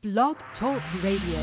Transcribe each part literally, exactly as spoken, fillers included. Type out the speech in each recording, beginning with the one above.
Blog Talk Radio.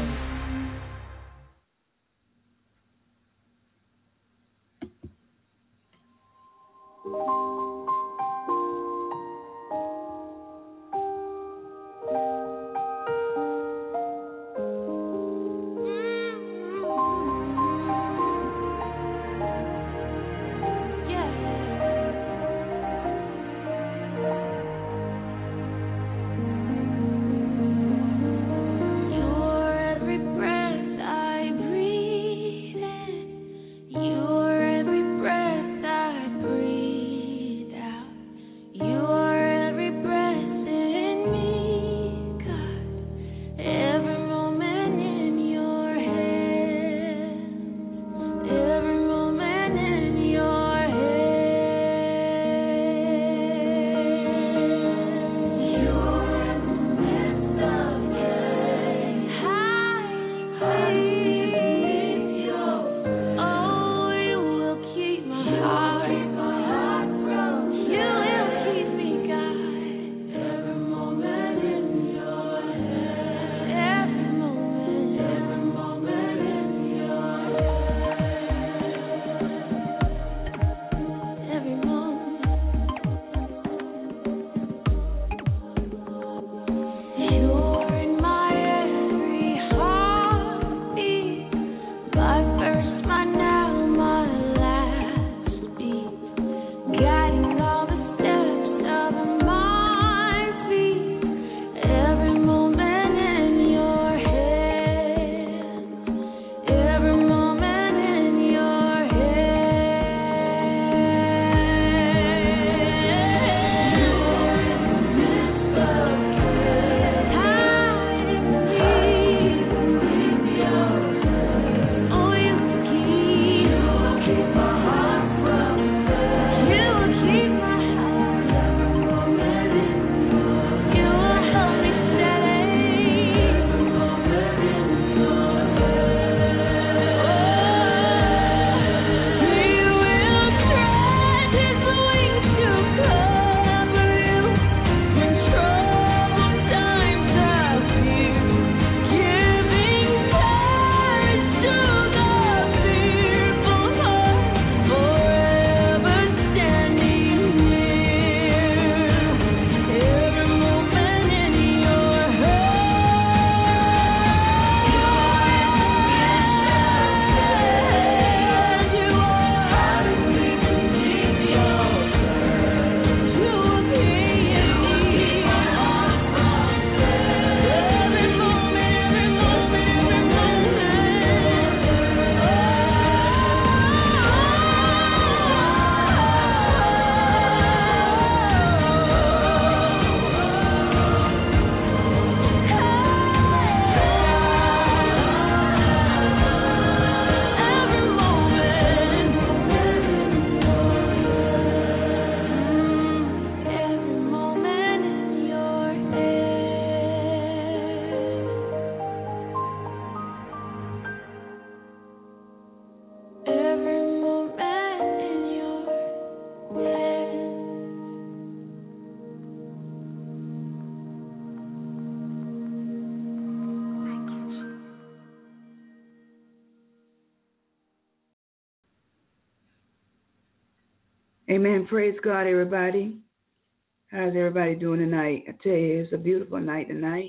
Amen. Praise God, everybody. How's everybody doing tonight? I tell you, it's a beautiful night tonight.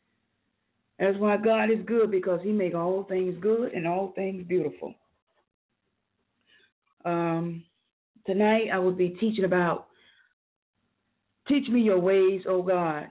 That's why God is good, because he makes all things good and all things beautiful. Um, tonight I will be teaching about, teach me your ways, O God.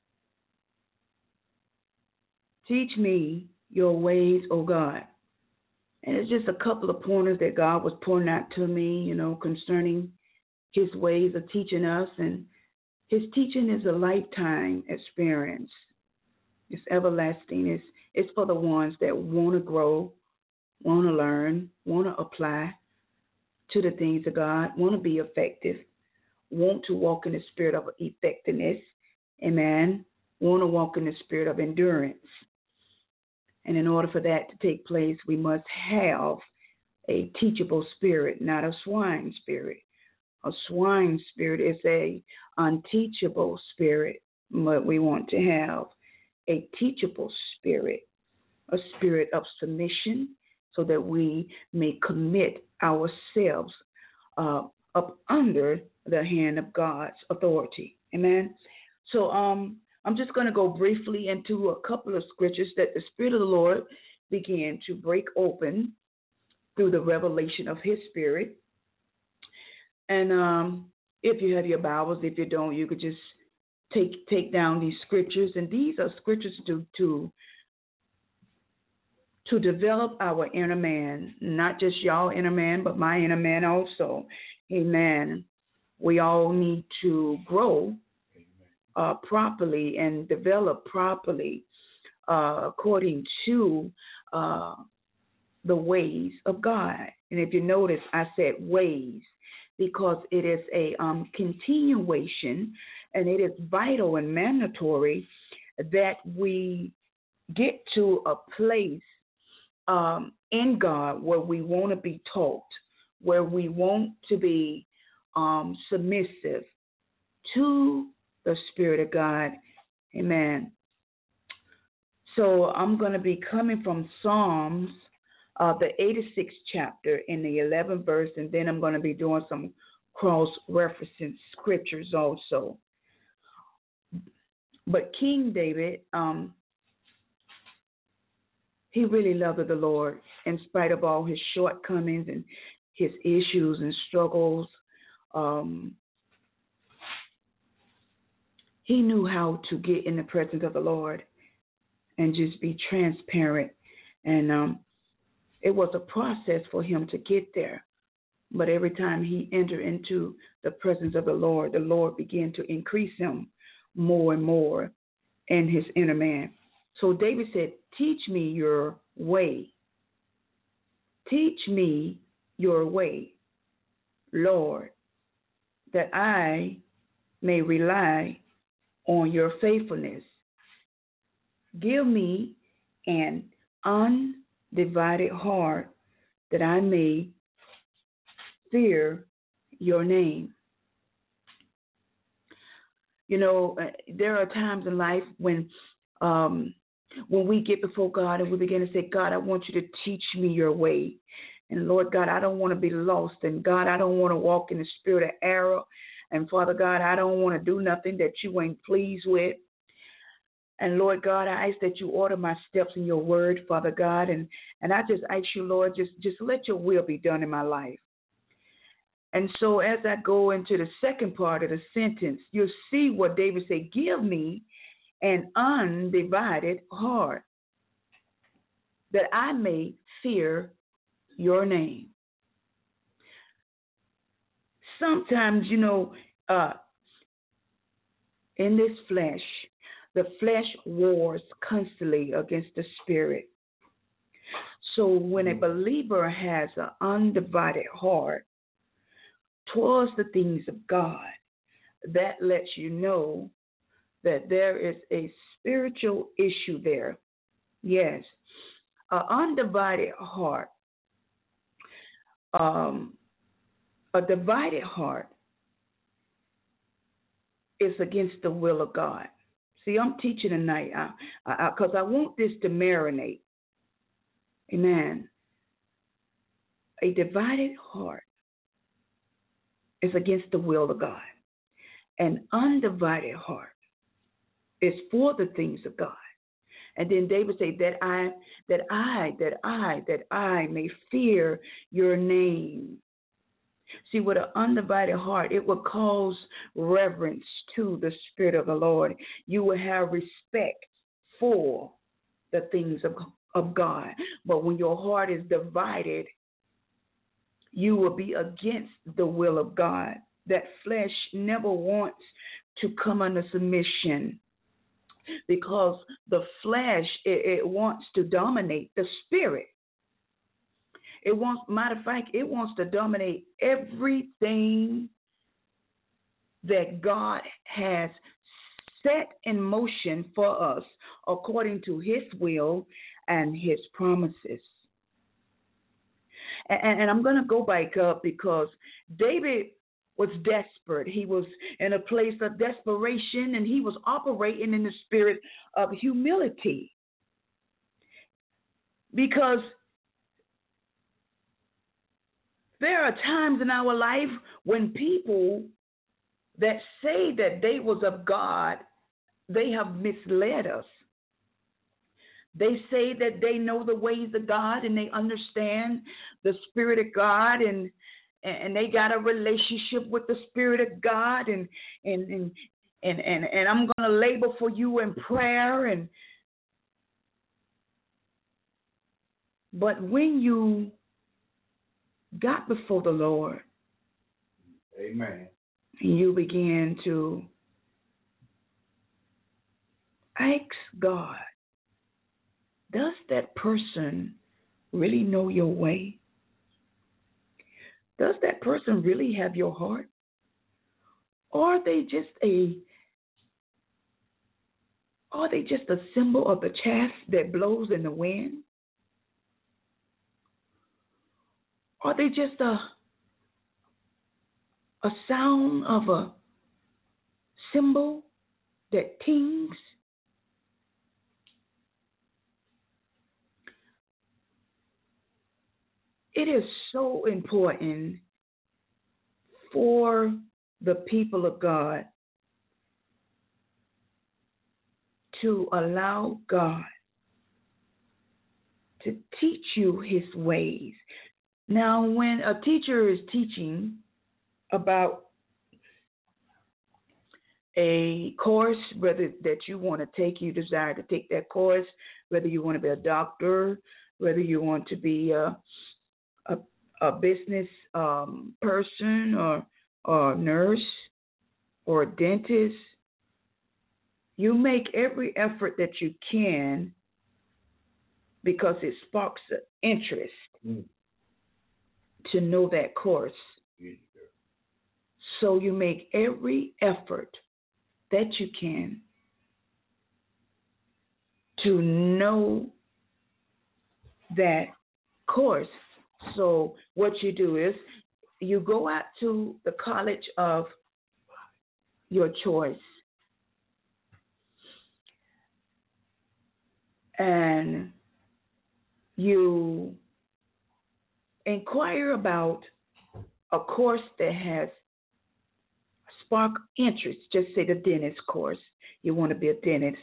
Teach me your ways, O God. And it's just a couple of pointers that God was pouring out to me, you know, concerning his ways of teaching us. And his teaching is a lifetime experience. It's everlasting. It's, it's for the ones that want to grow, want to learn, want to apply to the things of God, want to be effective, want to walk in the spirit of effectiveness, amen, want to walk in the spirit of endurance. And in order for that to take place, we must have a teachable spirit, not a swine spirit. A swine spirit is a unteachable spirit, but we want to have a teachable spirit, a spirit of submission, so that we may commit ourselves uh, up under the hand of God's authority. Amen. So um, I'm just going to go briefly into a couple of scriptures that the Spirit of the Lord began to break open through the revelation of His Spirit. And um, if you have your Bibles, if you don't, you could just take take down these scriptures. And these are scriptures to to to develop our inner man, not just y'all inner man, but my inner man also. Amen. We all need to grow uh, properly and develop properly uh, according to uh, the ways of God. And if you notice, I said ways because it is a um, continuation, and it is vital and mandatory that we get to a place um, in God where we want to be taught, where we want to be um, submissive to the Spirit of God. Amen. So I'm going to be coming from Psalms, uh, the eighty-sixth chapter in the eleventh verse, and then I'm going to be doing some cross-referencing scriptures also. But King David, um, he really loved the Lord in spite of all his shortcomings and his issues and struggles. Um, he knew how to get in the presence of the Lord and just be transparent. And um, it was a process for him to get there. But every time he entered into the presence of the Lord, the Lord began to increase him more and more in his inner man. So David said, teach me your way. Teach me your way, Lord, that I may rely on your faithfulness. Give me an undivided heart that I may fear your name. You know, there are times in life when um, when we get before God and we begin to say, God, I want you to teach me your way. And Lord God, I don't want to be lost. And God, I don't want to walk in the spirit of error. And Father God, I don't want to do nothing that you ain't pleased with. And Lord God, I ask that you order my steps in your word, Father God. And, and I just ask you, Lord, just, just let your will be done in my life. And so as I go into the second part of the sentence, you'll see what David said, give me an undivided heart that I may fear your name. Sometimes, you know, uh, in this flesh, the flesh wars constantly against the spirit. So when a believer has an undivided heart towards the things of God, that lets you know that there is a spiritual issue there. Yes, an undivided heart, um, a divided heart is against the will of God. See, I'm teaching tonight because I, I, I, I want this to marinate. Amen. A divided heart is against the will of God. An undivided heart is for the things of God. And then David said that I, that I, that I, that I may fear your name. See, with an undivided heart, it will cause reverence to the Spirit of the Lord. You will have respect for the things of, of God. But when your heart is divided, you will be against the will of God. That flesh never wants to come under submission because the flesh, it, it wants to dominate the spirit. It wants, matter of fact, it wants to dominate everything that God has set in motion for us according to his will and his promises. And, and I'm going to go back up because David was desperate. He was in a place of desperation, and he was operating in the spirit of humility. Because there are times in our life when people that say that they was of God, they have misled us. They say that they know the ways of God and they understand the Spirit of God, and and they got a relationship with the Spirit of God, and and and and and, and I'm going to labor for you in prayer. And but when you got before the Lord, amen, and you begin to ask God, does that person really know your way? Does that person really have your heart? Or are they just a are they just a symbol of the chaff that blows in the wind? Are they just a a sound of a cymbal that tings? It is so important for the people of God to allow God to teach you his ways. Now, when a teacher is teaching about a course, whether that you want to take, you desire to take that course, whether you want to be a doctor, whether you want to be a, a, a business um, person or, or a nurse or a dentist, you make every effort that you can because it sparks an interest mm. to know that course. Yeah. So you make every effort that you can to know that course. So what you do is you go out to the college of your choice, and you inquire about a course that has spark interest. Just say the dentist course. You want to be a dentist.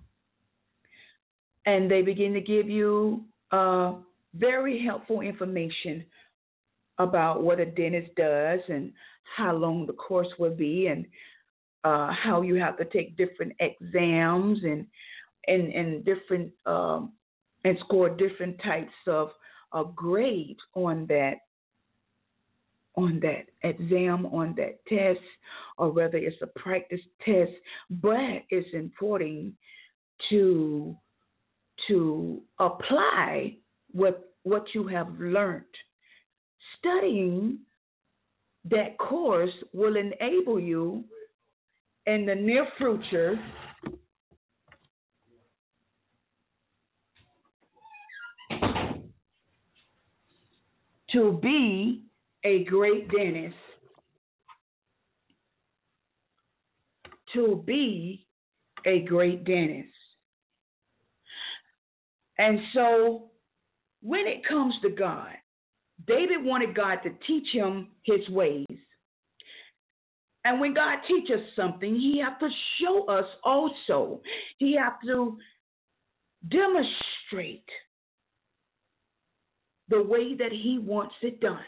And they begin to give you uh, very helpful information about what a dentist does and how long the course will be, and uh, how you have to take different exams and and, and different um, and score different types of uh, grades on that on that exam, on that test, or whether it's a practice test. But it's important to to apply what what you have learned. Studying that course will enable you in the near future to be a great dentist, to be a great dentist. And so when it comes to God, David wanted God to teach him his ways. And when God teaches something, he has to show us also. He has to demonstrate the way that he wants it done.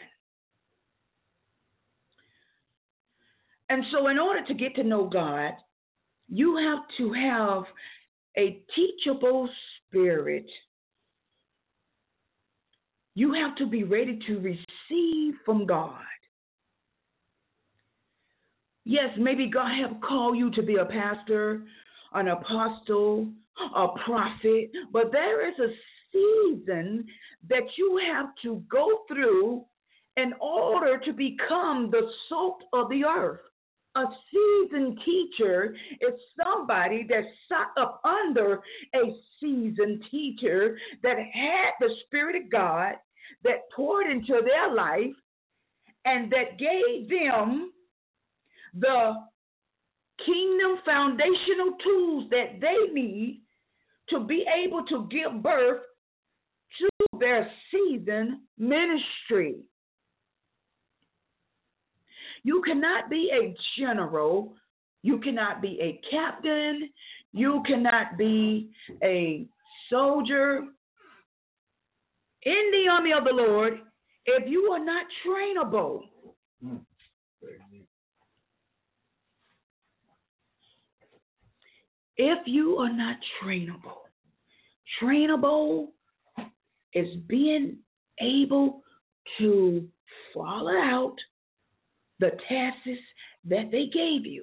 And so in order to get to know God, you have to have a teachable spirit. You have to be ready to receive from God. Yes, maybe God have called you to be a pastor, an apostle, a prophet, but there is a season that you have to go through in order to become the salt of the earth. A seasoned teacher is somebody that sat up under a seasoned teacher that had the Spirit of God that poured into their life and that gave them the kingdom foundational tools that they need to be able to give birth to their season ministry. You cannot be a general. You cannot be a captain. You cannot be a soldier in the army of the Lord if you are not trainable. Mm. If you are not trainable, trainable is being able to follow out the tasks that they gave you.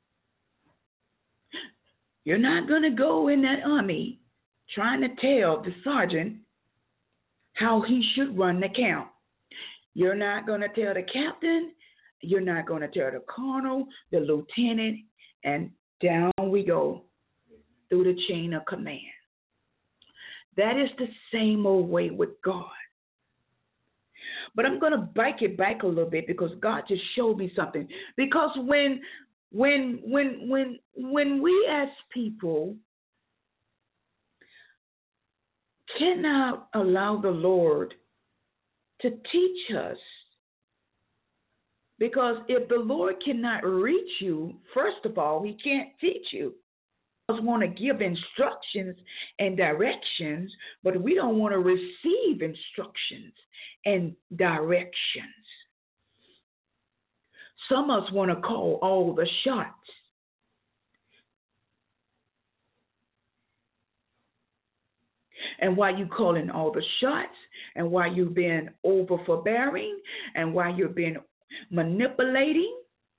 You're not going to go in that army trying to tell the sergeant how he should run the camp. You're not going to tell the captain. You're not going to tell the colonel, the lieutenant, and down we go through the chain of command. That is the same old way with God. But I'm going to bike it back a little bit because God just showed me something. Because when when when when when we as people cannot allow the Lord to teach us, because if the Lord cannot reach you, first of all, he can't teach you. We want to give instructions and directions, but we don't want to receive instructions and directions. Some of us want to call all the shots. And while you calling all the shots, and while you've been over forbearing, and while you're being manipulating,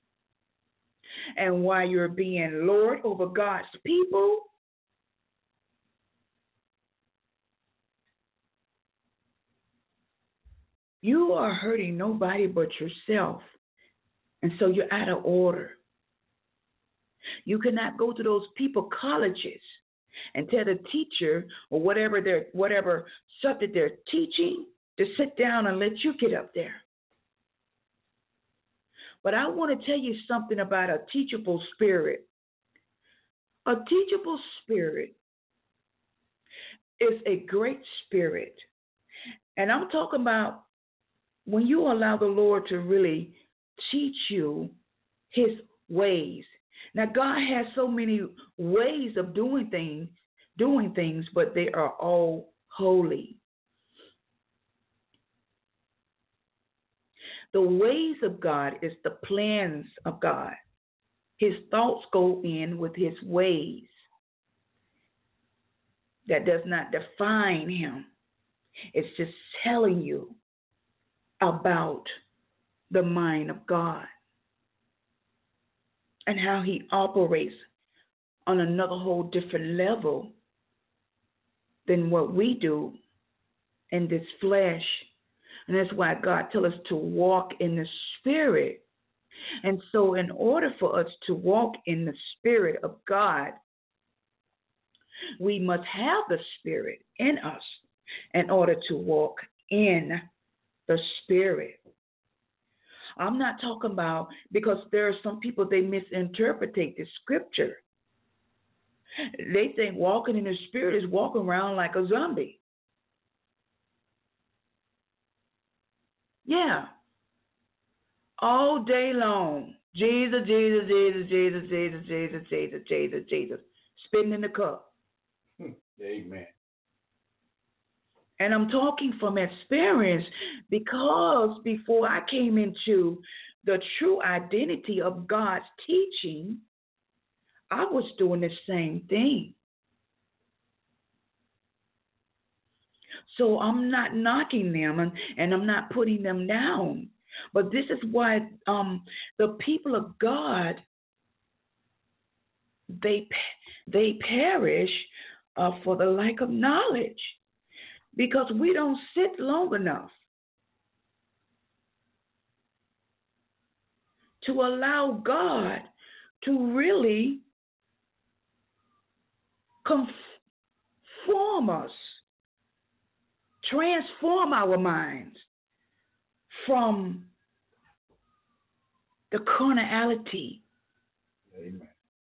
and while you're being Lord over God's people, you are hurting nobody but yourself. And so you're out of order. You cannot go to those people colleges and tell the teacher or whatever they're whatever subject they're teaching to sit down and let you get up there. But I want to tell you something about a teachable spirit. A teachable spirit is a great spirit. And I'm talking about when you allow the Lord to really teach you his ways. Now, God has so many ways of doing things, doing things, but they are all holy. The ways of God is the plans of God. His thoughts go in with his ways. That does not define him. It's just telling you about the mind of God and how he operates on another whole different level than what we do in this flesh. And that's why God tells us to walk in the Spirit. And so in order for us to walk in the Spirit of God, we must have the Spirit in us in order to walk in the Spirit. I'm not talking about, because there are some people, they misinterpret the scripture. They think walking in the Spirit is walking around like a zombie. Yeah. All day long. Jesus, Jesus, Jesus, Jesus, Jesus, Jesus, Jesus, Jesus, Jesus. Spitting in the cup. Amen. And I'm talking from experience, because before I came into the true identity of God's teaching, I was doing the same thing. So I'm not knocking them, and, and I'm not putting them down. But this is why um, the people of God, they they perish uh, for the lack of knowledge, because we don't sit long enough to allow God to really conform us, transform our minds from the carnality Amen.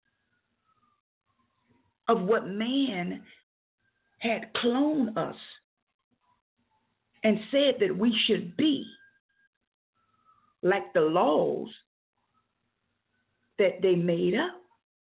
of what man had cloned us and said that we should be, like the laws that they made up.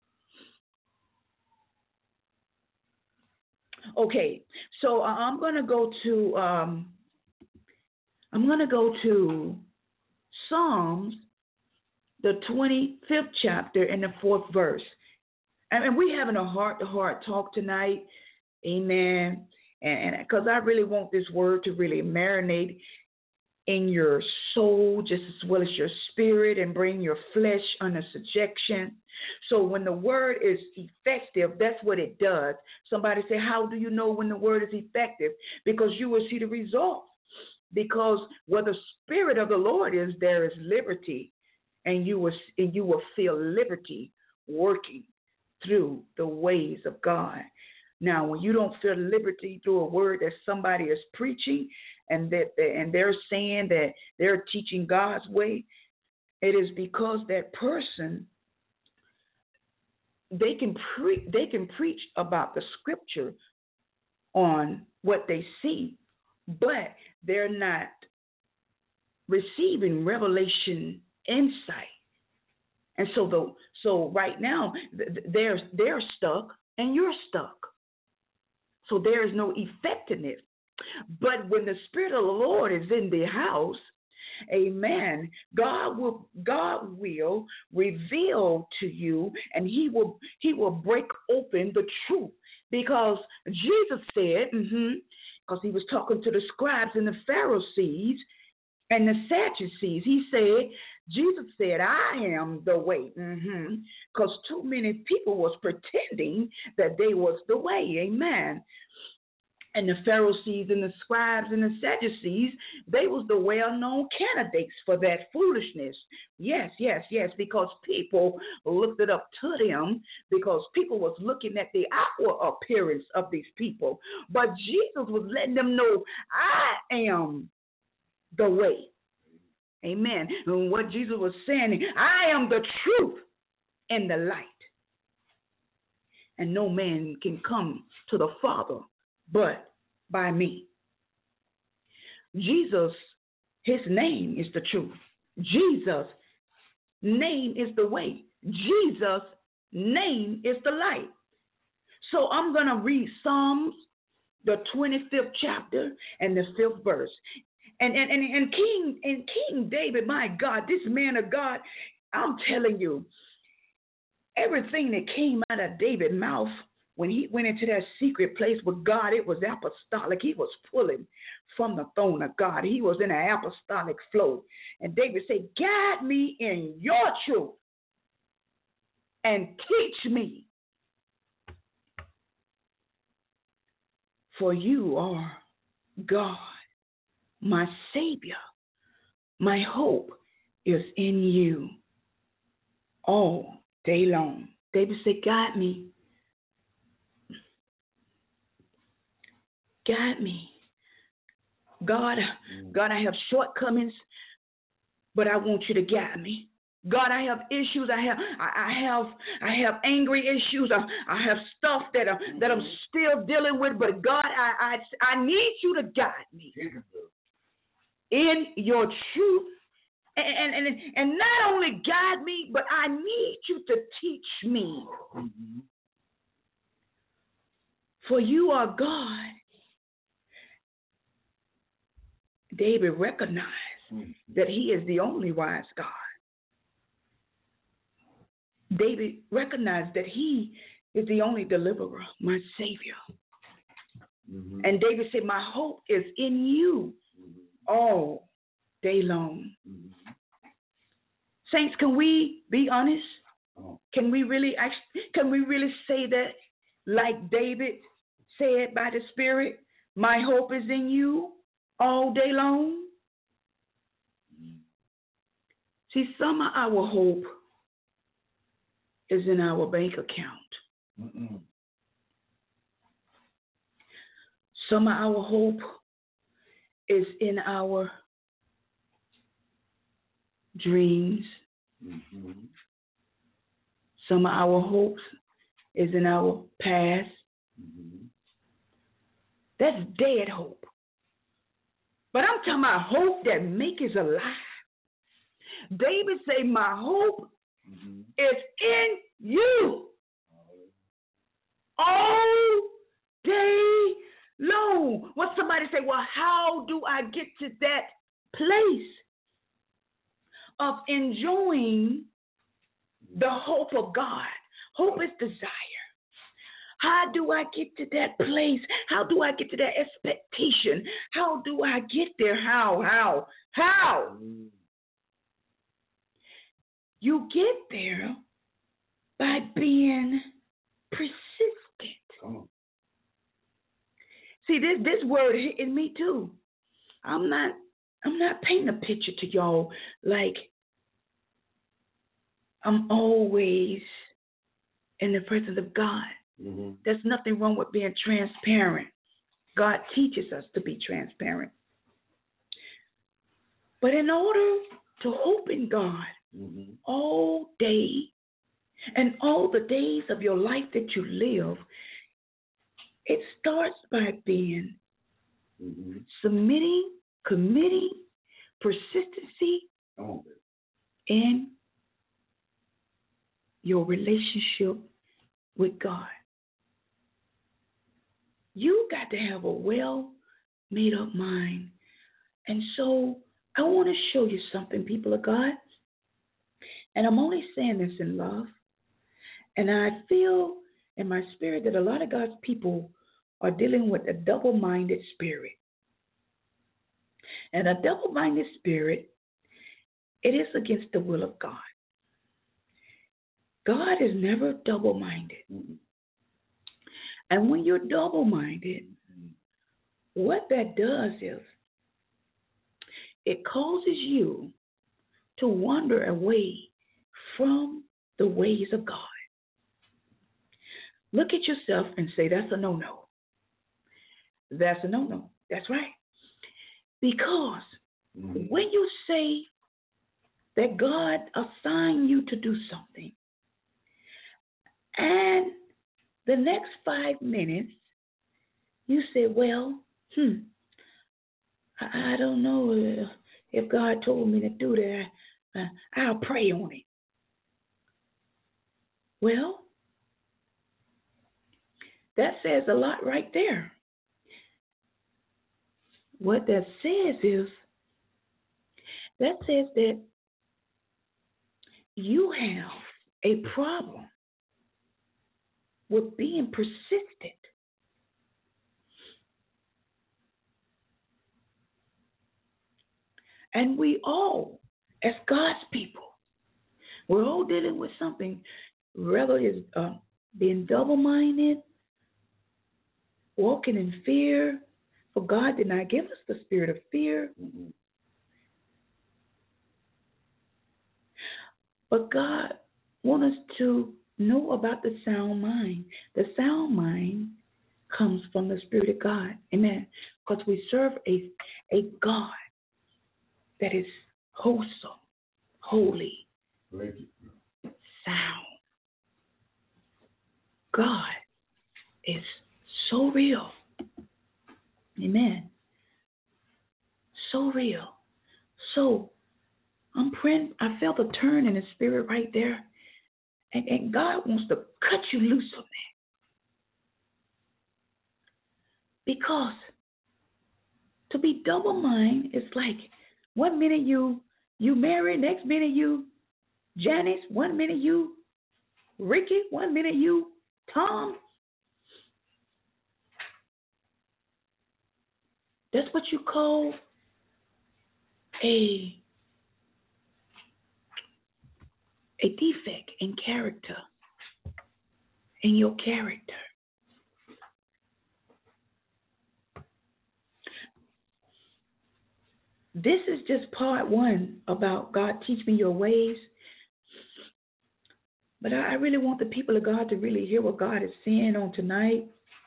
Okay, so I'm going to go to um, I'm going to go to Psalms, the twenty-fifth chapter and the fourth verse. And we're having a heart-to-heart talk tonight, amen. And because I really want this word to really marinate in your soul just as well as your spirit and bring your flesh under subjection. So when the word is effective, that's what it does. Somebody say, how do you know when the word is effective? Because you will see the results. Because where the spirit of the Lord is, there is liberty, and you will and you will feel liberty working through the ways of God. Now, when you don't feel liberty through a word that somebody is preaching, and that and they're saying that they're teaching God's way, it is because that person, they can pre- they can preach about the scripture on what they see, but they're not receiving revelation insight. And so the so right now they're they're stuck and you're stuck. So there is no effectiveness. But when the Spirit of the Lord is in the house, amen, God will God will reveal to you, and he will he will break open the truth. Because Jesus said, mm-hmm, because he was talking to the scribes and the Pharisees and the Sadducees, he said, Jesus said, I am the way, mm-hmm, because too many people was pretending that they was the way, amen. And the Pharisees and the scribes and the Sadducees, they was the well-known candidates for that foolishness. Yes, yes, yes, because people looked it up to them, because people was looking at the outward appearance of these people. But Jesus was letting them know, I am the way. Amen. And what Jesus was saying, I am the truth and the light. And no man can come to the Father but by me. Jesus, his name is the truth. Jesus' name is the way. Jesus' name is the light. So I'm going to read Psalms, the twenty-fifth chapter and the fifth verse. And, and, and, and King and King David, my God, this man of God, I'm telling you, everything that came out of David's mouth when he went into that secret place with God, it was apostolic. He was pulling from the throne of God. He was in an apostolic flow. And David said, guide me in your truth and teach me. For you are God, my Savior. My hope is in you all day long. David said, guide me. Guide me. God, God, I have shortcomings, but I want you to guide me. God, I have issues. I have, I have, I have angry issues. I, I have stuff that I, that I'm still dealing with. But God, I, I, I need you to guide me in your truth, and and and not only guide me, but I need you to teach me. Mm-hmm. For you are God. David recognized mm-hmm. that he is the only wise God. David recognized that he is the only deliverer, my Savior. Mm-hmm. And David said, my hope is in you mm-hmm. all day long. Mm-hmm. Saints, can we be honest? Oh. Can we really can we really say that like David said by the Spirit, my hope is in you all day long? Mm-hmm. See, some of our hope is in our bank account. Mm-mm. Some of our hope is in our dreams. Mm-hmm. Some of our hopes is in our past. Mm-hmm. That's dead hope. But I'm talking about hope that makes us alive. David say, my hope Mm-hmm. is in you all day long. When somebody say, well, how do I get to that place of enjoying the hope of God? Hope is desire. How do I get to that place? How do I get to that expectation? How do I get there? How? How? How? Mm-hmm. You get there by being persistent. Come on. See, this this word hitting me too. I'm not I'm not painting a picture to y'all like I'm always in the presence of God. Mm-hmm. There's nothing wrong with being transparent. God teaches us to be transparent. But in order to hope in God Mm-hmm. all day and all the days of your life that you live, it starts by being Mm-hmm. submitting, committing, persistency Come on, baby. in your relationship with God. You got to have a well made up mind. And so I want to show you something, people of God. And I'm only saying this in love. And I feel in my spirit that a lot of God's people are dealing with a double-minded spirit. And a double-minded spirit, it is against the will of God. God is never double-minded. Mm-hmm. And when you're double-minded, what that does is it causes you to wander away from the ways of God. Look at yourself and say, that's a no-no. That's a no-no. That's right. Because Mm-hmm. when you say that God assigned you to do something, and the next five minutes, you say, well, hmm, I, I don't know if, if God told me to do that. Uh, I'll pray on it. Well, that says a lot right there. What that says is, that says that you have a problem with being persistent. And we all, as God's people, we're all dealing with something, whether it's uh, being double-minded, walking in fear. For God did not give us the spirit of fear. Mm-hmm. But God wants us to know about the sound mind. The sound mind comes from the Spirit of God. Amen. Because we serve a, a God that is wholesome, holy, sound. God is so real. Amen. So real. So I'm praying. I felt a turn in the spirit right there. And, and God wants to cut you loose from that. Because to be double minded is like one minute you you married, next minute you Janice, one minute you Ricky, one minute you Tom. That's what you call a a defect in character, in your character. This is just part one about God teach me your ways. But I really want the people of God to really hear what God is saying on tonight.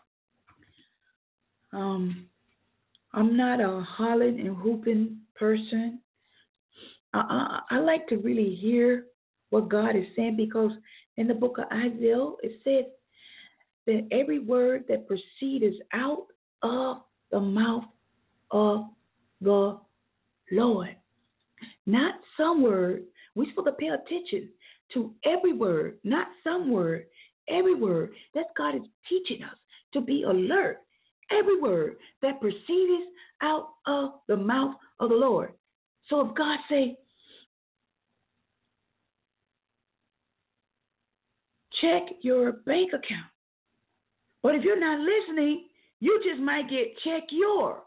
Um, I'm not a hollering and whooping person. I, I, I like to really hear what God is saying, because in the book of Isaiah, it says that every word that proceeds out of the mouth of the Lord, not some word. We're supposed to pay attention to every word, not some word, every word. That God is teaching us to be alert. Every word that proceeds out of the mouth of the Lord. So if God say, check your bank account. But if you're not listening, you just might get check your.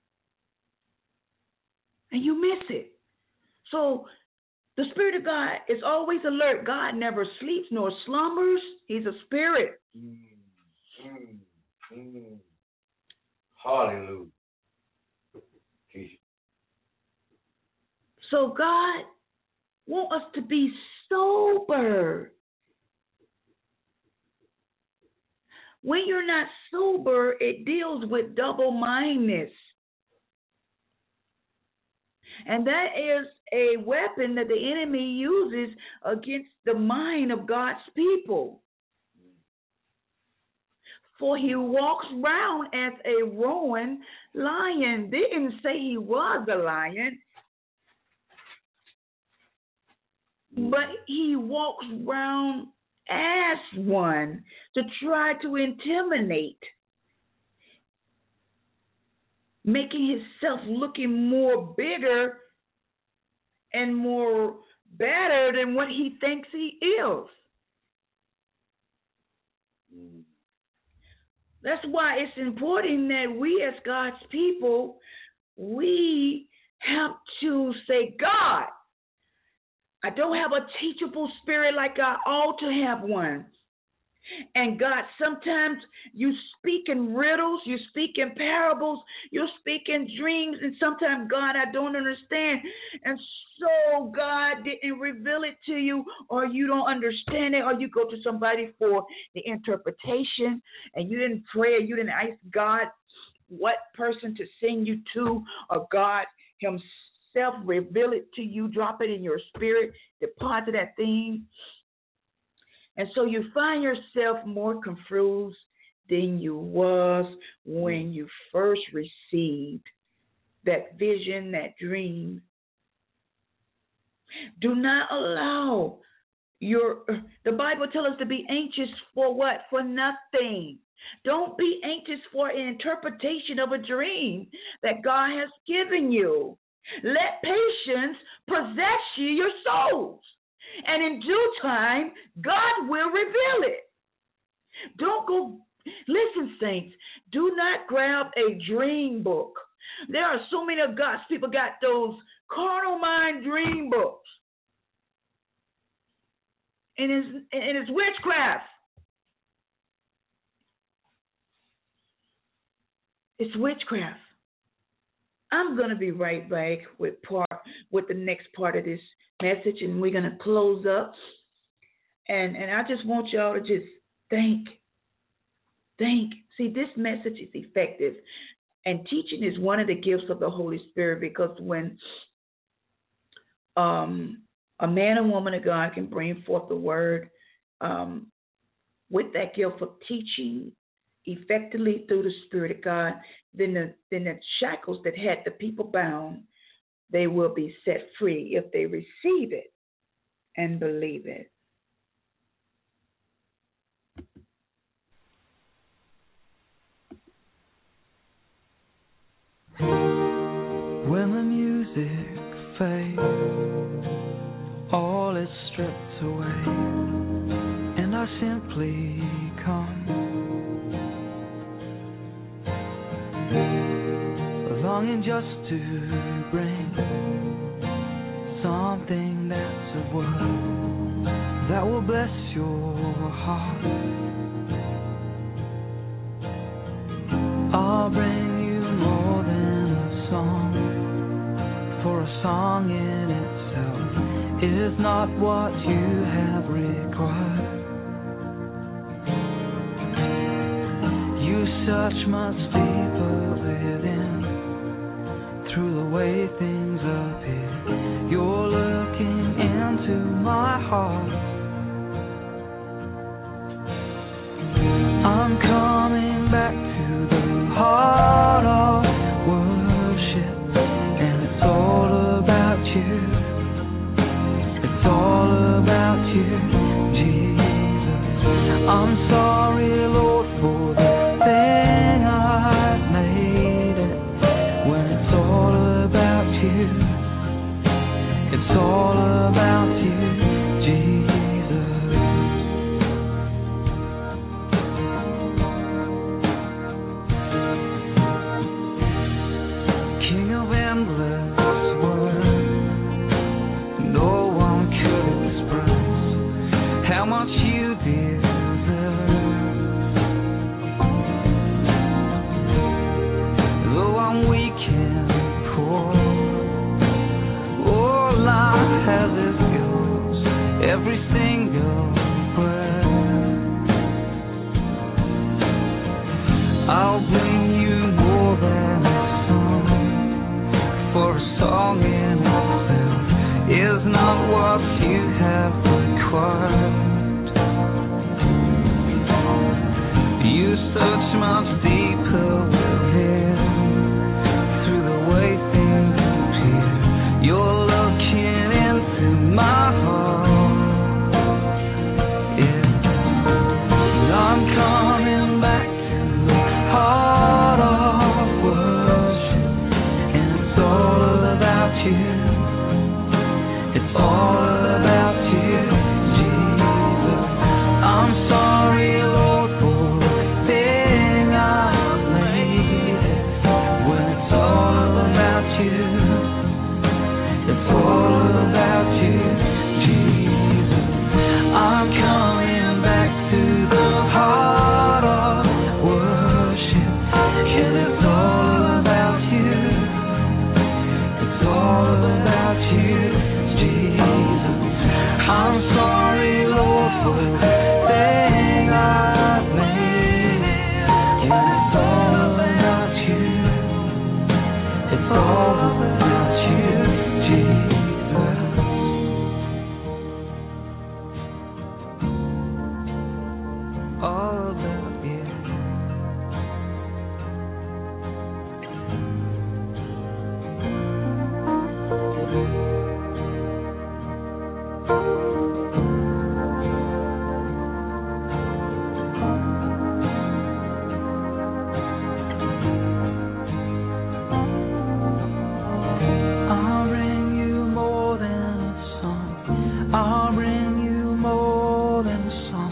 And you miss it. So the Spirit of God is always alert. God never sleeps nor slumbers. He's a spirit. Mm, mm, mm. Hallelujah. So God wants us to be sober. When you're not sober, it deals with double-mindedness. And that is a weapon that the enemy uses against the mind of God's people. For he walks around as a roaring lion. Didn't say he was a lion, but he walks around as one to try to intimidate, making himself looking more bigger and more better than what he thinks he is. Mm. That's why it's important that we as God's people, we have to say, God, I don't have a teachable spirit like I ought to have one. And God, sometimes you speak in riddles, you speak in parables, you speak in dreams, and sometimes, God, I don't understand. And so God didn't reveal it to you, or you don't understand it, or you go to somebody for the interpretation, and you didn't pray, you didn't ask God what person to send you to, or God himself reveal it to you, drop it in your spirit, deposit that thing. And so you find yourself more confused than you was when you first received that vision, that dream. Do not allow your, the Bible tells us to be anxious for what? For nothing. Don't be anxious for an interpretation of a dream that God has given you. Let patience possess you, your souls. And in due time, God will reveal it. Don't go, listen, saints, do not grab a dream book. There are so many of God's people got those carnal mind dream books. And it's, and it's witchcraft. It's witchcraft. I'm going to be right back with part with the next part of this message, and we're going to close up. And and I just want y'all to just think, think. See, this message is effective, and teaching is one of the gifts of the Holy Spirit, because when um, a man and woman of God can bring forth the word um, with that gift of teaching effectively through the Spirit of God, then the then the shackles that had the people bound, they will be set free if they receive it and believe it. When the music fades, all is stripped away, and I simply come, longing just to bring something that's of worth that will bless your heart. I'll bring you more than a song, for a song in itself is not what you have required. You search much deeper within, through the way things appear. You're looking into my heart. song we can pour. Oh, life has its goals, every single breath. I'll bring you more than a song, for a song in itself is not what you have required. You search much deeper within, through the way things appear. You're looking into my heart. Yeah. I'm coming back to the heart of worship, and it's all about you. It's all about you, Jesus. I'm sorry, Lord, for the thing I've made it. When it's all about you, it's all about you, Jesus. I'm coming back to the heart of worship, and it's all about you. It's all about you, Jesus. I'm sorry, Lord, for the thing I've made. And it's all about you. It's all about you, Jesus. All about you. I'll bring you more than a song. I'll bring you more than a song.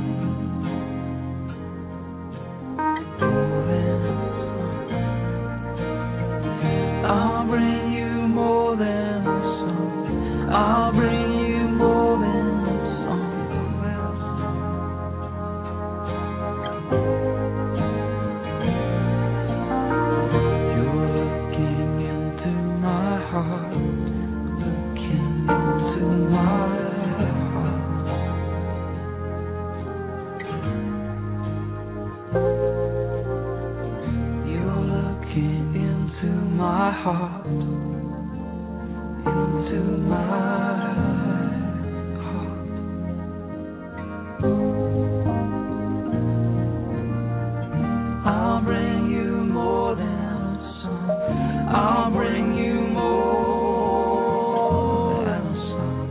More than a song. I'll bring you more than a song. I'll bring you more than a song. You're looking into my heart, looking into my heart. You're looking into my heart, into my heart. I'll bring you more than a song. I'll bring you more than a song.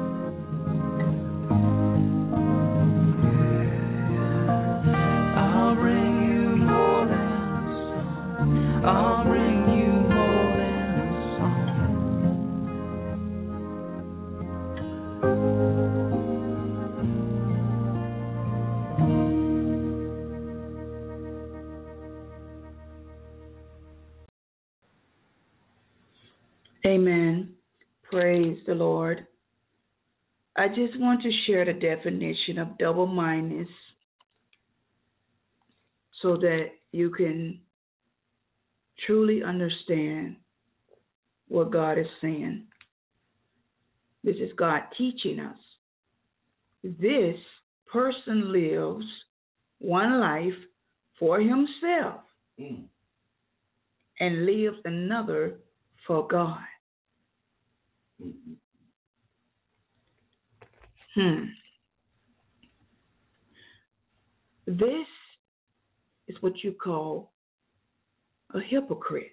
Yeah. I'll bring you more than a song. I'll bring you more than a song. Amen. Praise the Lord. I just want to share the definition of double-mindedness so that you can truly understand what God is saying. This is God teaching us. This person lives one life for himself Mm. and lives another for God. Mm. Hmm. This is what you call a hypocrite.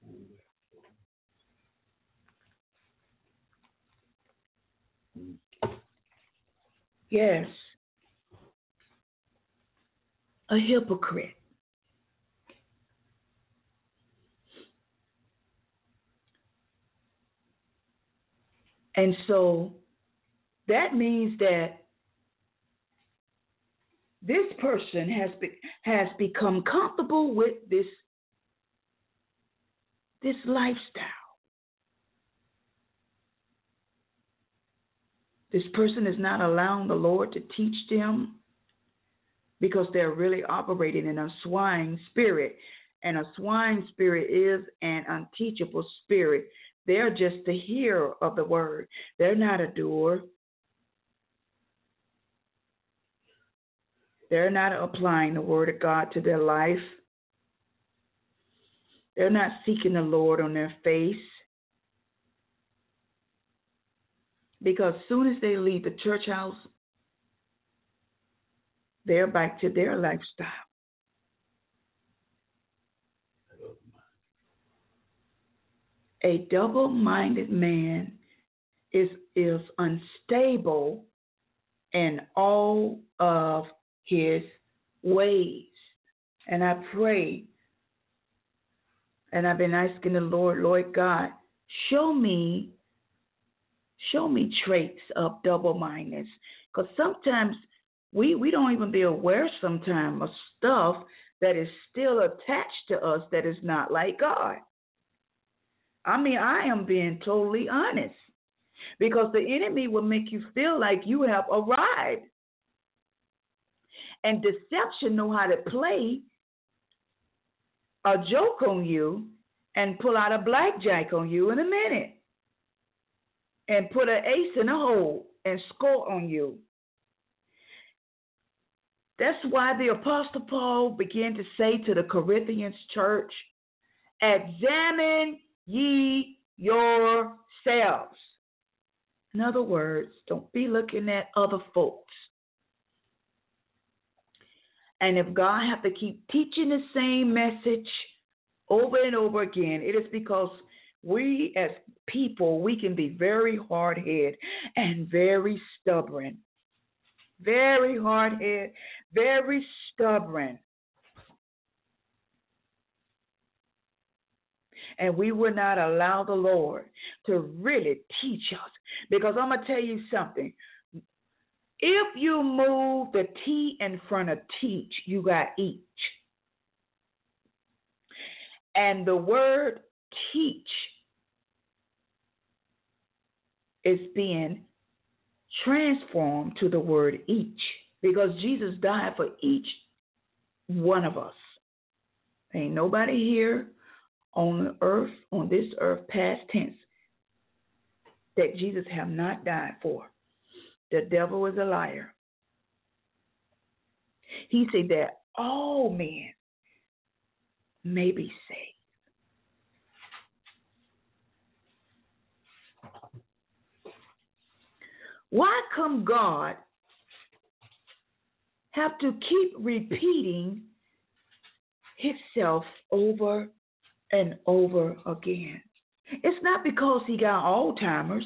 Yes, a hypocrite. And so that means that this person has be, has become comfortable with this this lifestyle. This person is not allowing the Lord to teach them because they're really operating in a swine spirit. And a swine spirit is an unteachable spirit. They're just the hearer of the word. They're not a doer. They're not applying the word of God to their life. They're not seeking the Lord on their face. Because as soon as they leave the church house, they're back to their lifestyle. A double-minded man is, is unstable in all of his ways. And I pray, and I've been asking the Lord, Lord God, show me, show me traits of double-mindedness. Because sometimes we, we don't even be aware sometimes of stuff that is still attached to us that is not like God. I mean, I am being totally honest, because the enemy will make you feel like you have arrived. And deception know how to play a joke on you and pull out a blackjack on you in a minute and put an ace in a hole and score on you. That's why the Apostle Paul began to say to the Corinthians church, examine ye yourselves. In other words, don't be looking at other folks. And if God have to keep teaching the same message over and over again, it is because we as people, we can be very hard-headed and very stubborn. Very hard-headed, very stubborn. And we will not allow the Lord to really teach us. Because I'm going to tell you something. If you move the T in front of teach, you got each. And the word teach is being transformed to the word each. Because Jesus died for each one of us. Ain't nobody here on the earth, on this earth, past tense, that Jesus have not died for. The devil is a liar. He said that all men may be saved. Why come God have to keep repeating himself over and over again? It's not because he got Alzheimer's.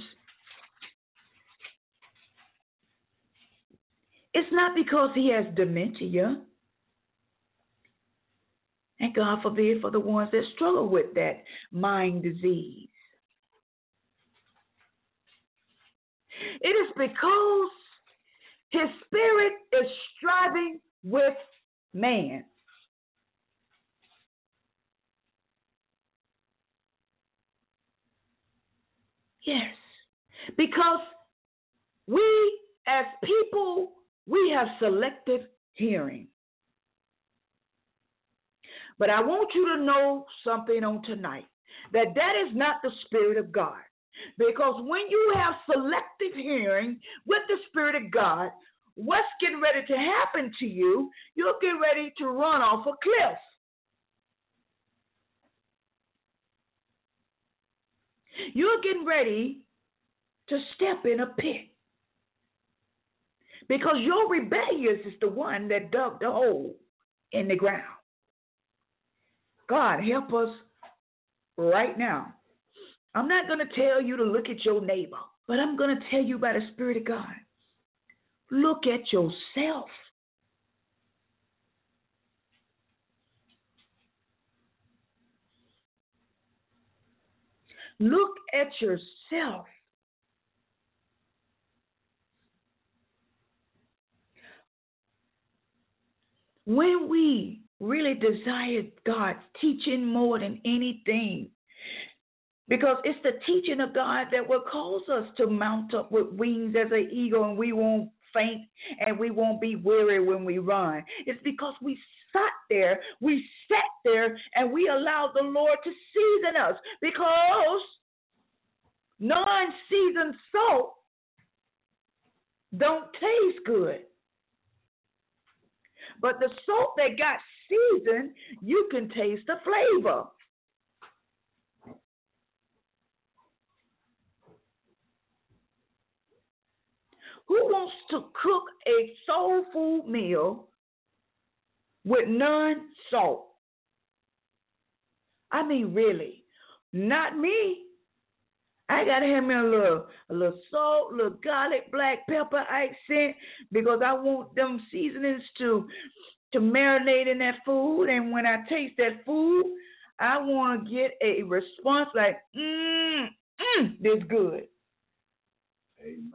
It's not because he has dementia. And God forbid for the ones that struggle with that mind disease. It is because his spirit is striving with man. Yes, because we as people, we have selective hearing. But I want you to know something on tonight, that that is not the Spirit of God. Because when you have selective hearing with the Spirit of God, what's getting ready to happen to you, you'll get ready to run off a cliff. You're getting ready to step in a pit. Because your rebellious is the one that dug the hole in the ground. God, help us right now. I'm not going to tell you to look at your neighbor, but I'm going to tell you by the Spirit of God. Look at yourself. Look at yourself. When we really desire God's teaching more than anything, because it's the teaching of God that will cause us to mount up with wings as an eagle, and we won't faint and we won't be weary when we run. It's because we sat there, we sat there, and we allowed the Lord to season us, because non-seasoned salt don't taste good. But the salt that got seasoned, you can taste the flavor. Who wants to cook a soul food meal with none salt? I mean, really, not me. I gotta have me a little, a little salt, a little garlic, black pepper accent, because I want them seasonings to, to marinate in that food. And when I taste that food, I want to get a response like, mmm, mmm, this good. Amen.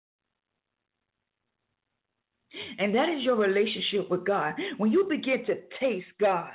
And that is your relationship with God. When you begin to taste God.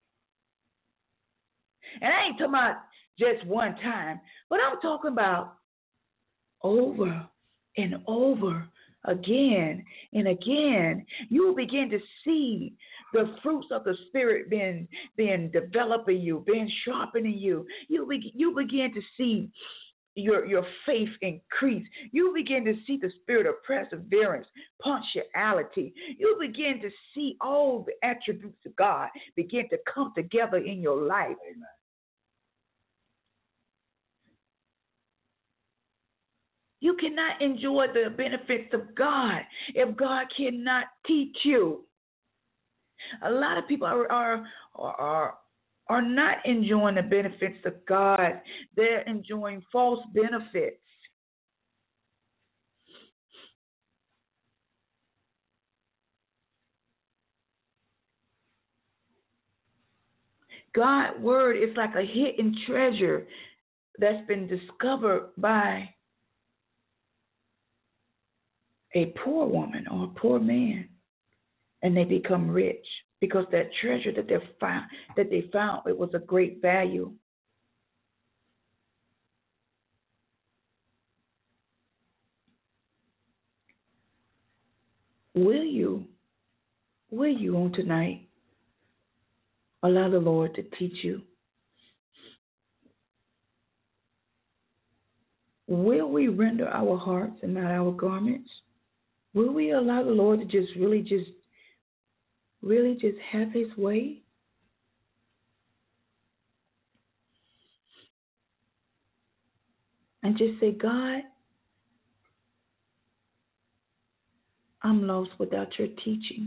And I ain't talking about just one time, but I'm talking about over and over again and again. You will begin to see the fruits of the Spirit being, being developed in you, being sharpened in you. You, be, you begin to see your, your faith increase. You begin to see the spirit of perseverance, punctuality. You begin to see all the attributes of God begin to come together in your life. Amen. You cannot enjoy the benefits of God if God cannot teach you. A lot of people are are are, are not enjoying the benefits of God. They're enjoying false benefits. God's word is like a hidden treasure that's been discovered by a poor woman or a poor man, and they become rich because that treasure that they found, that they found, it was of great value. Will you, will you on tonight allow the Lord to teach you? Will we render our hearts and not our garments? Will we allow the Lord to just really just, really just have his way? And just say, God, I'm lost without your teaching.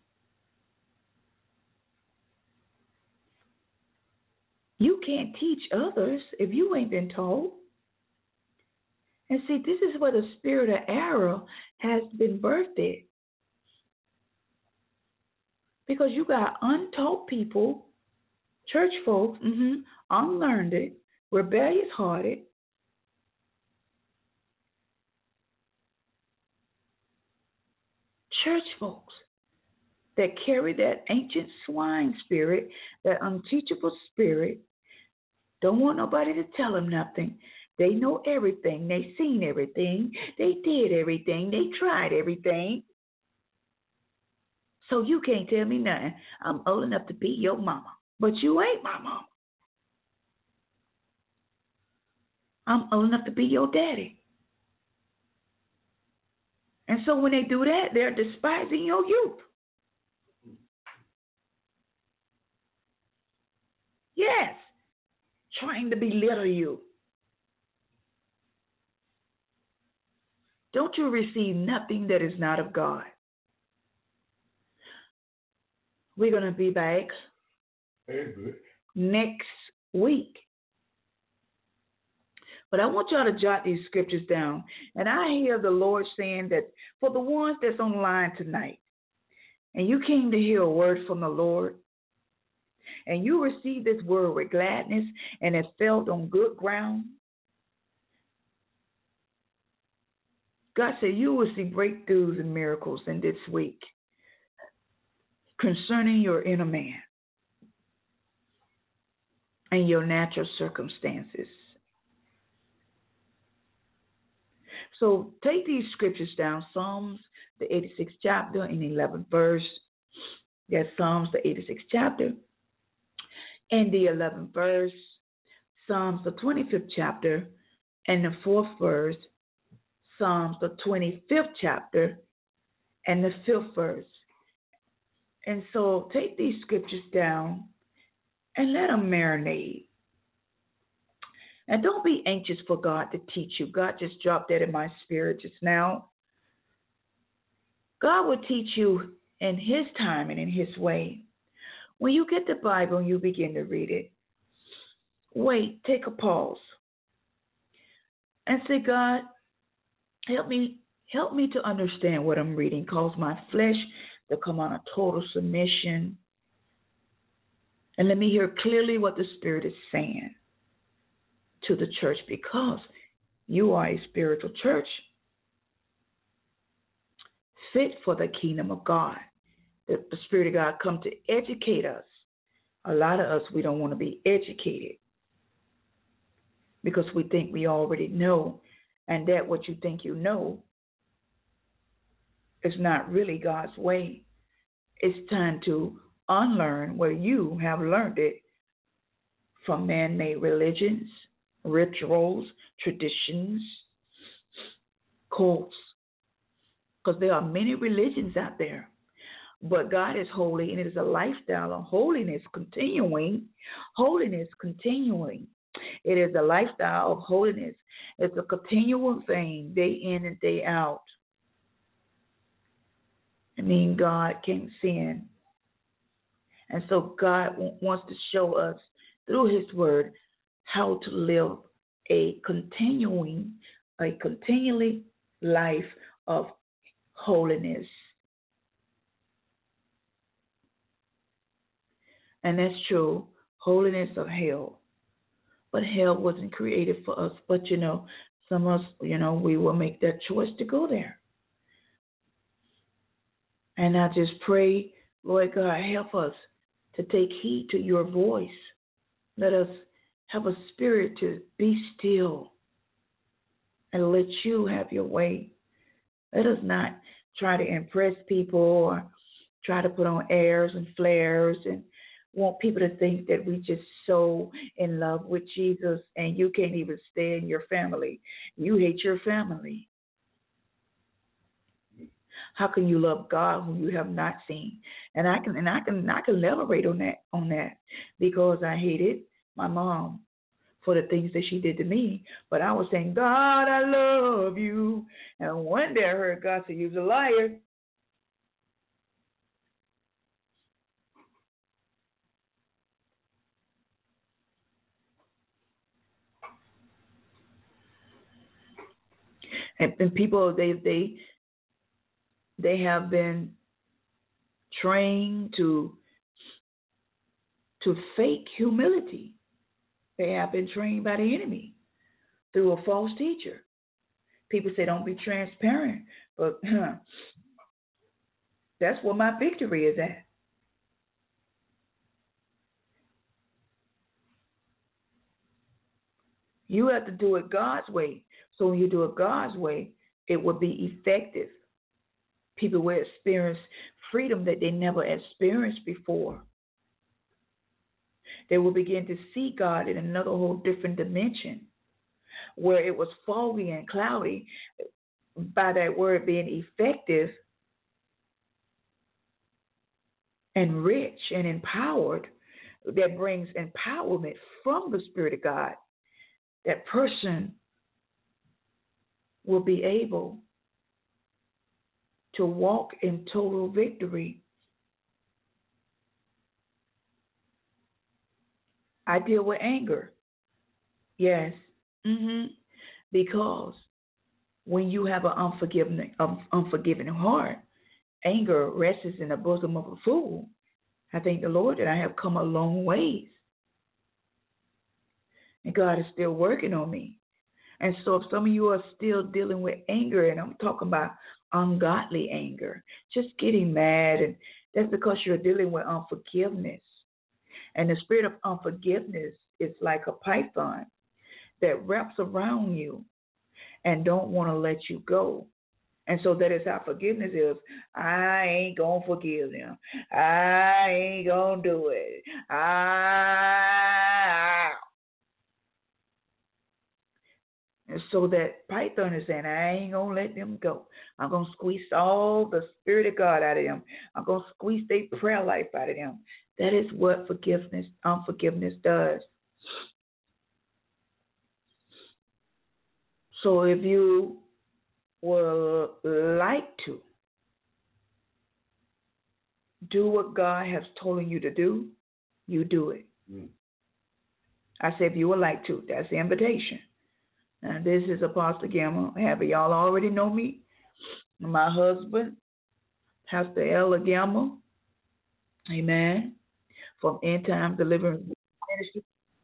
You can't teach others if you ain't been told. And see, this is where the spirit of error has been birthed. Because you got untaught people, church folks, mm-hmm, unlearned, rebellious hearted, church folks that carry that ancient swine spirit, that unteachable spirit, don't want nobody to tell them nothing. They know everything. They seen everything. They did everything. They tried everything. So you can't tell me nothing. I'm old enough to be your mama, but you ain't my mama. I'm old enough to be your daddy. And so when they do that, they're despising your youth. Yes, trying to belittle you. Don't you receive nothing that is not of God. We're going to be back next week. But I want y'all to jot these scriptures down. And I hear the Lord saying that for the ones that's online tonight, and you came to hear a word from the Lord, and you received this word with gladness, and it fell on good ground, God said you will see breakthroughs and miracles in this week concerning your inner man and your natural circumstances. So take these scriptures down, Psalms, the eighty-sixth chapter and eleventh verse. That's Psalms, the eighty-sixth chapter, and the eleventh verse. Psalms, the twenty-fifth chapter, and the fourth verse. Psalms, the twenty-fifth chapter, and the fifth verse. And so take these scriptures down and let them marinate. And don't be anxious for God to teach you. God just dropped that in my spirit just now. God will teach you in His time and in His way. When you get the Bible and you begin to read it, wait, take a pause, and say, God, help me, help me to understand what I'm reading. Cause my flesh to come on a total submission. And let me hear clearly what the Spirit is saying to the church, because you are a spiritual church fit for the kingdom of God. The, the Spirit of God come to educate us. A lot of us, we don't want to be educated because we think we already know, and that what you think you know is not really God's way. It's time to unlearn where you have learned it from man-made religions, rituals, traditions, cults, because there are many religions out there. But God is holy, and it is a lifestyle of holiness continuing, holiness continuing. It is a lifestyle of holiness. It's a continual thing, day in and day out. I mean, God can't sin. And so God wants to show us through His Word how to live a continuing, a continually life of holiness. And that's true, holiness of hell. But hell wasn't created for us. But, you know, some of us, you know, we will make that choice to go there. And I just pray, Lord God, help us to take heed to your voice. Let us have a spirit to be still and let you have your way. Let us not try to impress people or try to put on airs and flares and want people to think that we just so in love with Jesus and you can't even stay in your family. You hate your family. How can you love God whom you have not seen? And I can and I can I can elaborate on that on that because I hated my mom for the things that she did to me. But I was saying, God, I love you. And one day I heard God say, you're a liar. And, and people, they they they have been trained to to fake humility. They have been trained by the enemy through a false teacher. People say don't be transparent, but huh, that's where my victory is at. You have to do it God's way. So when you do it God's way, it will be effective. People will experience freedom that they never experienced before. They will begin to see God in another whole different dimension where it was foggy and cloudy. By that word being effective and rich and empowered, that brings empowerment from the Spirit of God. That person will be able to walk in total victory. I deal with anger. Yes. Mm-hmm. Because when you have an unforgiving, um, unforgiving heart, anger rests in the bosom of a fool. I thank the Lord that I have come a long ways. And God is still working on me. And so if some of you are still dealing with anger, and I'm talking about ungodly anger, just getting mad, and that's because you're dealing with unforgiveness. And the spirit of unforgiveness is like a python that wraps around you and don't want to let you go. And so that is how forgiveness is. I ain't going to forgive them. I ain't going to do it. I... And so that Python is saying, I ain't going to let them go. I'm going to squeeze all the Spirit of God out of them. I'm going to squeeze their prayer life out of them. That is what forgiveness, unforgiveness does. So if you would like to do what God has told you to do, you do it. Mm. I said if you would like to. That's the invitation. And this is Apostle Gamma. Have y'all already know me? My husband, Pastor Ella Gamma. Amen. From End Time Deliverance Ministry,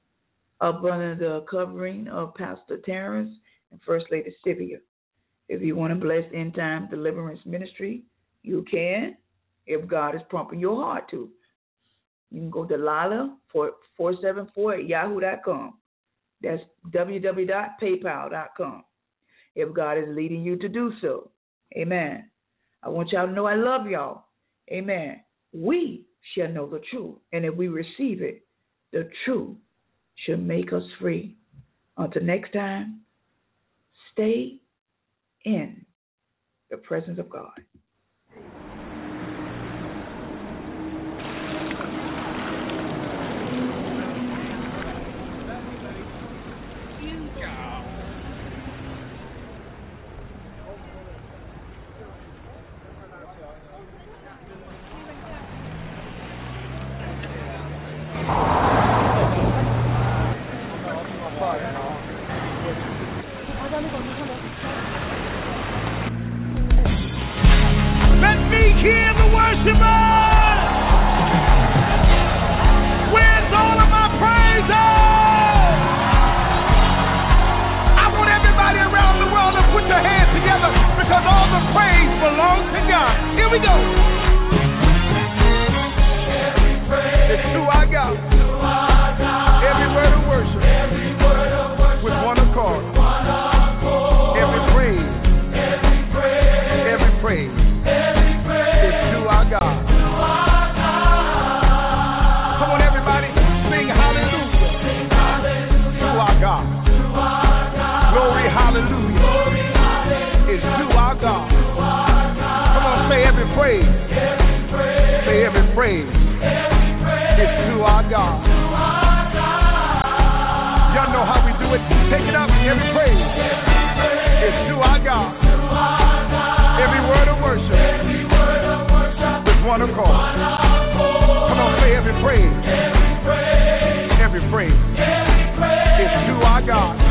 up under the covering of Pastor Terrence and First Lady Sylvia. If you want to bless End Time Deliverance Ministry, you can, if God is prompting your heart to. You can go to Lala four seven four at yahoo dot com. That's w w w dot paypal dot com. If God is leading you to do so. Amen. I want y'all to know I love y'all. Amen. We shall know the truth. And if we receive it, the truth shall make us free. Until next time, stay in the presence of God. Every praise is to our God.